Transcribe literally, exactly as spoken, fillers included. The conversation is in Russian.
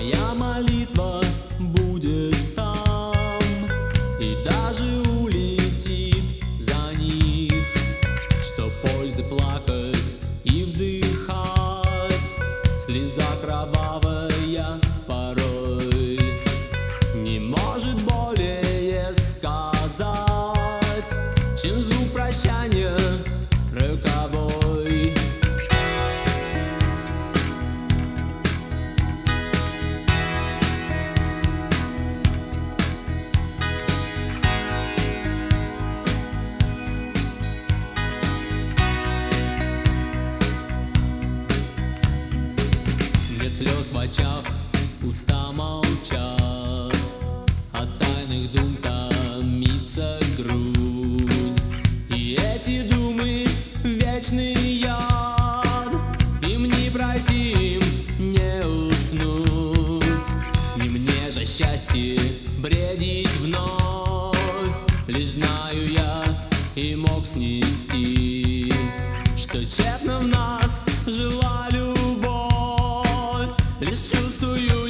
моя молитва будет там и даже улетит за них, что пользы плакать и вздыхать, слеза кровавая порой не может более сказать, чем звук прощания роковой. Нет слез в очах, уста молчат, от тайных дум томится грудь, и эти думы вечный яд, им не пройти, им не уснуть. Не мне же счастье бредить вновь, лишь знаю я и мог снести, что тщетно в нас жила любовь. Лишь чувствую